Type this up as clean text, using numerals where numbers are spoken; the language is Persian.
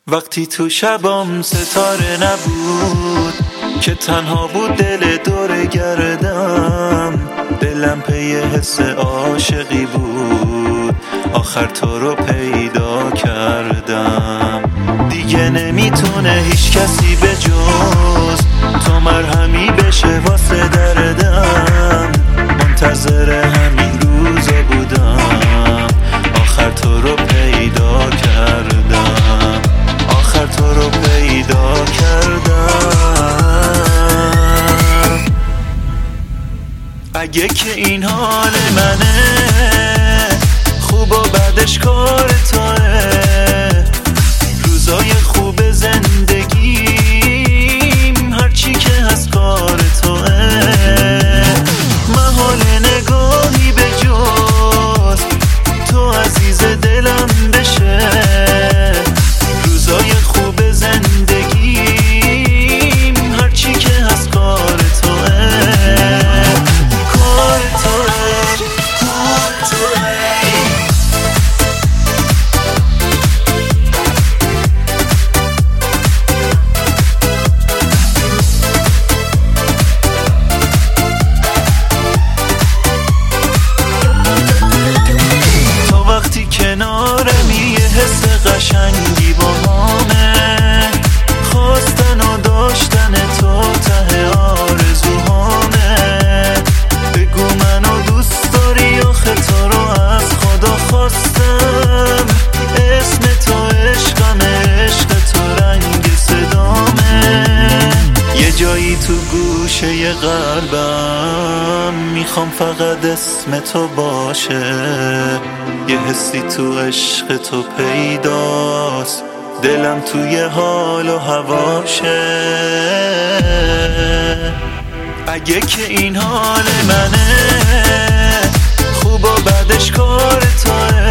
وقتی تو شبام ستاره نبود که تنها بود دل دور گردم، دلم پی حس عاشقی بود، آخر تو رو پیدا کردم. دیگه نمیتونه هیچ کسی به جز تو مرهمی بشه واسه دردم، منتظر همین روزا بودم، آخر تو رو پیدا کردم، آخر تو رو پیدا کردم. اگه که این حال منه، خوب و بعدش کار توه، روزای خوب زندگیم هرچی که هست کار توه، محال نگاهی به جز تو عزیز دلم بشه، روزای خوب زندگیم هرچی که هست کار توه، کار توه، کار توه. کنارمی یه حس قشنگی با همه، خواستن و داشتن تو ته آرزوهامه، بگو منو دوست داری آخه تو رو از خدا خواستم، اسم تو عشقمه، عشق تو رنگ صدامه، یه جایی تو گوشه قلبم میخوام فقط اسم تو باشه، یه حسی تو عشق تو پیداست، دلم توی حال و هواشه. اگه که این حال منه، خوب و بعدش کار توه،